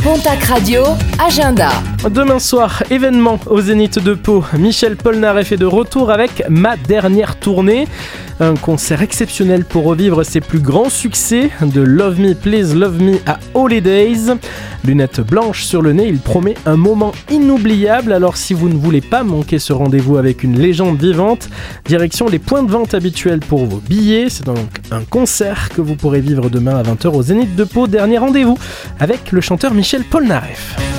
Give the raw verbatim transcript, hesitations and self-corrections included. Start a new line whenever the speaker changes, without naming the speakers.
Pontac Radio, agenda.
Demain soir, événement au Zénith de Pau. Michel Polnareff est de retour avec Ma Dernière Tournée. Un concert exceptionnel pour revivre ses plus grands succès, de Love Me, Please Love Me à Holidays. Lunettes blanches sur le nez, il promet un moment inoubliable. Alors si vous ne voulez pas manquer ce rendez-vous avec une légende vivante, direction les points de vente habituels pour vos billets. C'est donc un concert que vous pourrez vivre demain à vingt heures au Zénith de Pau. Dernier rendez-vous avec le chanteur Michel Polnareff.